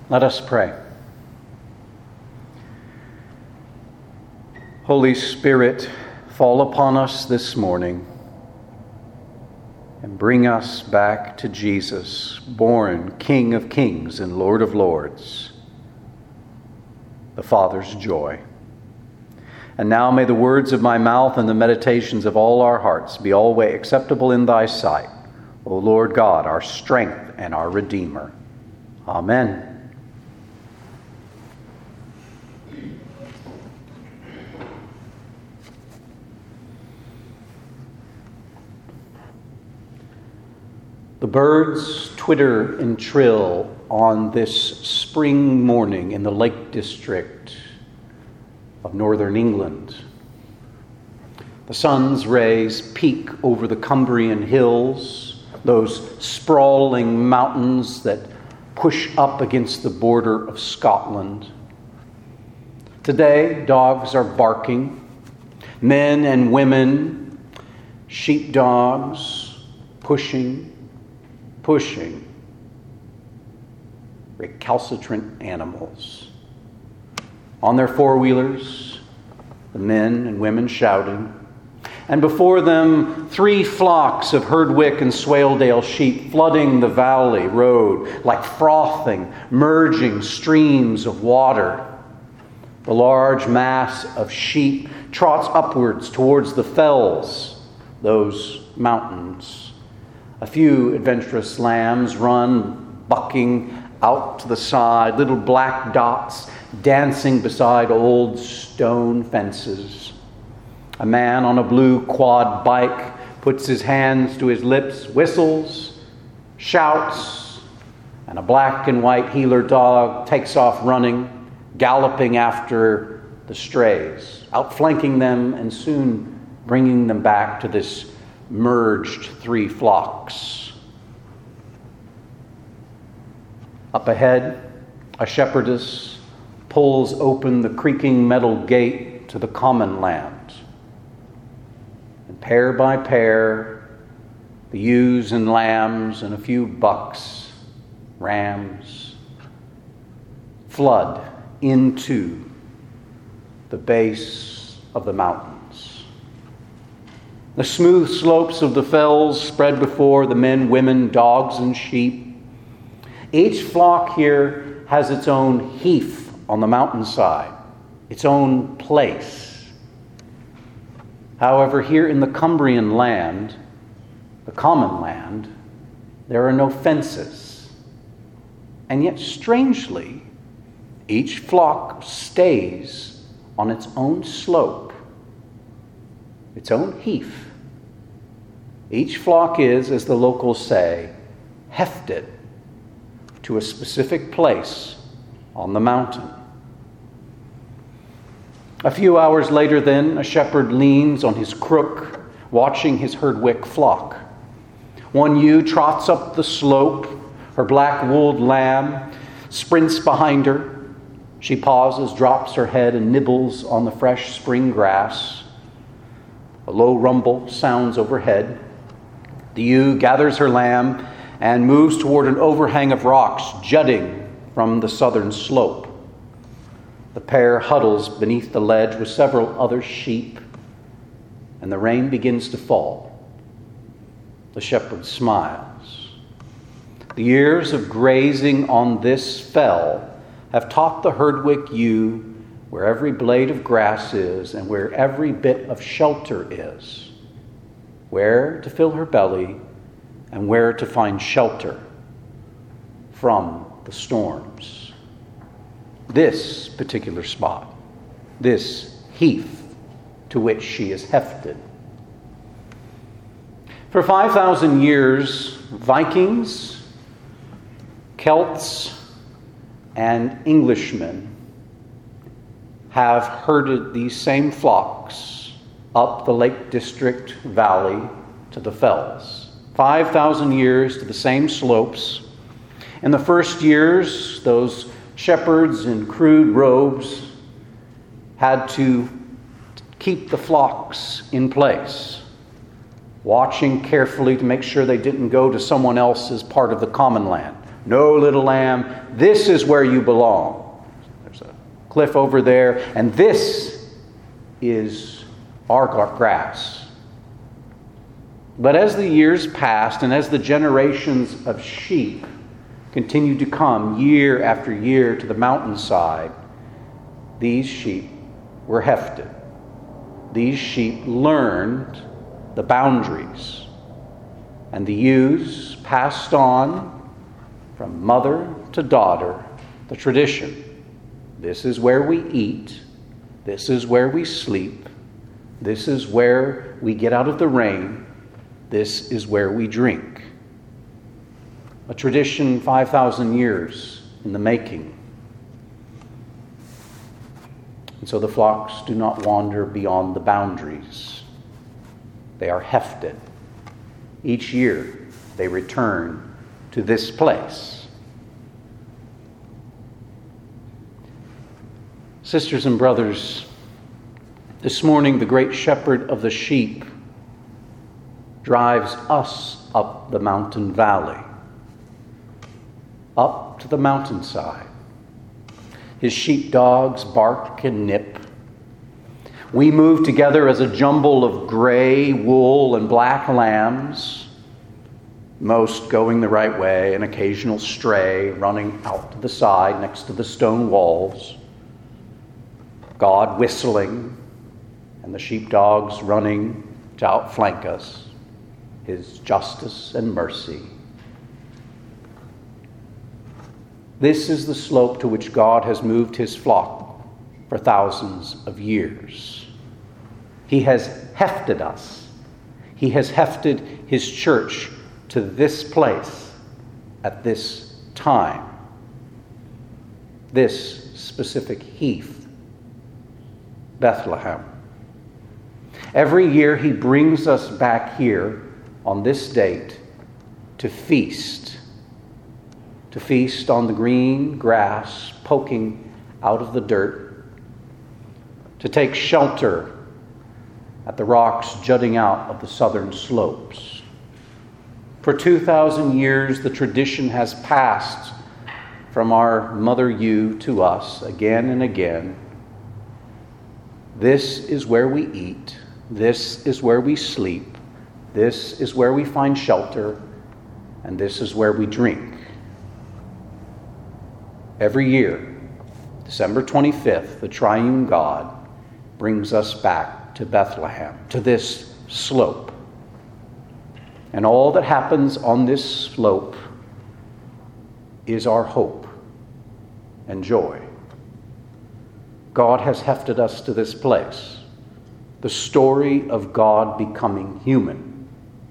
Let us pray. Holy Spirit, fall upon us this morning and bring us back to Jesus, born King of Kings and Lord of Lords, the Father's joy. And now may the words of my mouth and the meditations of all our hearts be always acceptable in thy sight, O Lord God, our strength and our Redeemer. Amen. The birds twitter and trill on this spring morning in the Lake District of northern England. The sun's rays peek over the Cumbrian hills, those sprawling mountains that push up against the border of Scotland. Today, dogs are barking, men and women, sheepdogs, pushing, recalcitrant animals. On their four-wheelers, the men and women shouting, and before them 3 flocks of Herdwick and Swaledale sheep flooding the valley road like frothing, merging streams of water. The large mass of sheep trots upwards towards the fells, those mountains. A few adventurous lambs run, bucking out to the side, little black dots dancing beside old stone fences. A man on a blue quad bike puts his hands to his lips, whistles, shouts, and a black and white heeler dog takes off running, galloping after the strays, outflanking them and soon bringing them back to this merged 3 flocks. Up ahead, a shepherdess pulls open the creaking metal gate to the common land. And pair by pair, the ewes and lambs and a few bucks, rams, flood into the base of the mountains. The smooth slopes of the fells spread before the men, women, dogs, and sheep. Each flock here has its own heath on the mountainside, its own place. However, here in the Cumbrian land, the common land, there are no fences. And yet, strangely, each flock stays on its own slope, its own heath. Each flock is, as the locals say, hefted to a specific place on the mountain. A few hours later then, a shepherd leans on his crook, watching his Herdwick flock. One ewe trots up the slope, her black-wooled lamb sprints behind her. She pauses, drops her head, and nibbles on the fresh spring grass. A low rumble sounds overhead. The ewe gathers her lamb and moves toward an overhang of rocks jutting from the southern slope. The pair huddles beneath the ledge with several other sheep, and the rain begins to fall. The shepherd smiles. The years of grazing on this fell have taught the Herdwick ewe where every blade of grass is and where every bit of shelter is, where to fill her belly and where to find shelter from the storms. This particular spot, this heath to which she is hefted. For 5,000 years, Vikings, Celts, and Englishmen have herded these same flocks up the Lake District Valley to the fells. 5,000 years to the same slopes. In the first years, those shepherds in crude robes had to keep the flocks in place, watching carefully to make sure they didn't go to someone else's part of the common land, No, little lamb, this is where you belong. There's a cliff over there, and this is our grass. But as the years passed and as the generations of sheep continued to come year after year to the mountainside, these sheep were hefted. These sheep learned the boundaries, and the ewes passed on from mother to daughter the tradition. This is where we eat. This is where we sleep. This is where we get out of the rain. This is where we drink. A tradition 5,000 years in the making. And so the flocks do not wander beyond the boundaries. They are hefted. Each year they return to this place. Sisters and brothers, this morning the great shepherd of the sheep drives us up the mountain valley, up to the mountainside. His sheepdogs bark and nip. We move together as a jumble of gray wool and black lambs, most going the right way, an occasional stray running out to the side next to the stone walls. God whistling, and the sheepdogs running to outflank us, His justice and mercy. This is the slope to which God has moved His flock for thousands of years. He has hefted us. He has hefted His church to this place at this time, this specific heath, Bethlehem. Every year He brings us back here on this date to feast on the green grass poking out of the dirt, to take shelter at the rocks jutting out of the southern slopes. For 2,000 years, the tradition has passed from our mother ewe to us again and again. This is where we eat. This is where we sleep. This is where we find shelter. And this is where we drink. Every year, December 25th, the triune God brings us back to Bethlehem, to this slope. And all that happens on this slope is our hope and joy. God has hefted us to this place. The story of God becoming human.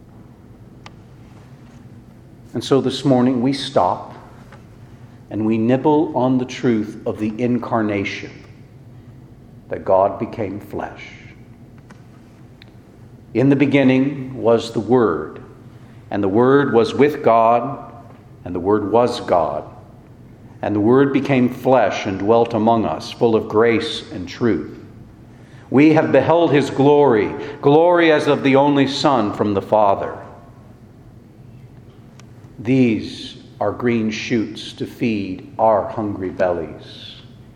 And so this morning we stop and we nibble on the truth of the incarnation, that God became flesh. In the beginning was the Word, and the Word was with God, and the Word was God. And the Word became flesh and dwelt among us, full of grace and truth. We have beheld His glory, glory as of the only Son from the Father. These are green shoots to feed our hungry bellies.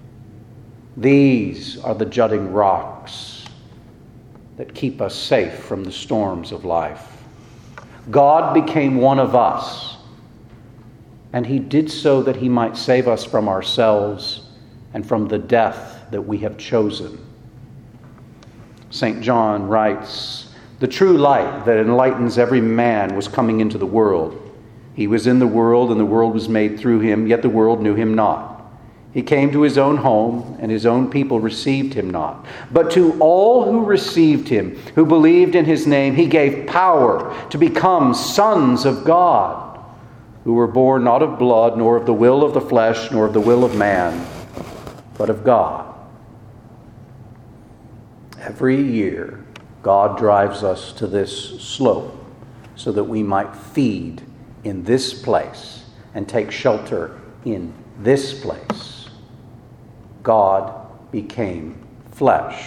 These are the jutting rocks that keep us safe from the storms of life. God became one of us. And He did so that He might save us from ourselves and from the death that we have chosen. St. John writes, "The true light that enlightens every man was coming into the world. He was in the world, and the world was made through Him, yet the world knew Him not. He came to His own home, and His own people received Him not. But to all who received Him, who believed in His name, He gave power to become sons of God, who were born not of blood, nor of the will of the flesh, nor of the will of man, but of God." Every year, God drives us to this slope so that we might feed in this place and take shelter in this place. God became flesh.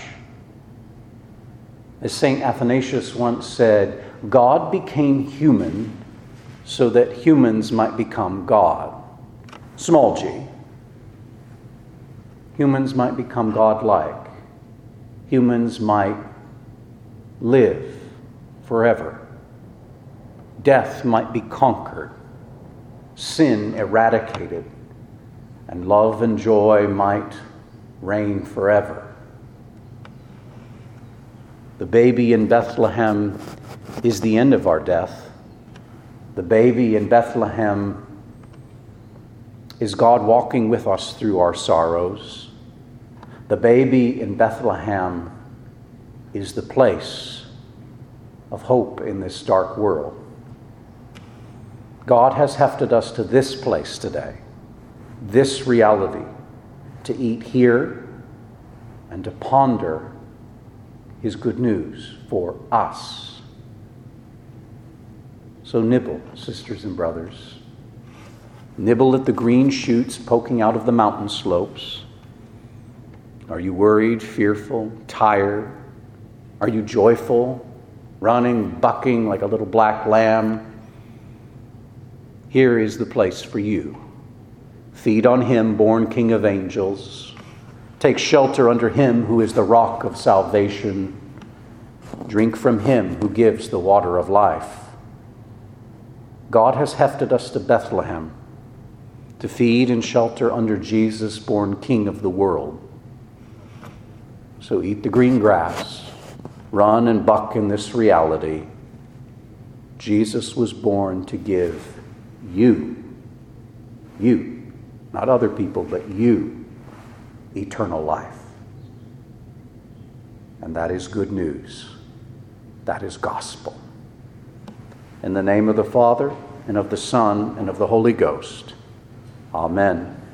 As St. Athanasius once said, God became human so that humans might become God. Small g. Humans might become God-like. Humans might live forever. Death might be conquered, sin eradicated, and love and joy might reign forever. The baby in Bethlehem is the end of our death. The baby in Bethlehem is God walking with us through our sorrows. The baby in Bethlehem is the place of hope in this dark world. God has hefted us to this place today, this reality, to eat here and to ponder His good news for us. So nibble, sisters and brothers. Nibble at the green shoots poking out of the mountain slopes. Are you worried, fearful, tired? Are you joyful, running, bucking like a little black lamb? Here is the place for you. Feed on Him, born King of angels. Take shelter under Him who is the rock of salvation. Drink from Him who gives the water of life. God has hefted us to Bethlehem to feed and shelter under Jesus, born King of the world. So eat the green grass, run and buck in this reality. Jesus was born to give you, not other people, but you, eternal life. And that is good news. That is gospel. In the name of the Father, and of the Son, and of the Holy Ghost. Amen.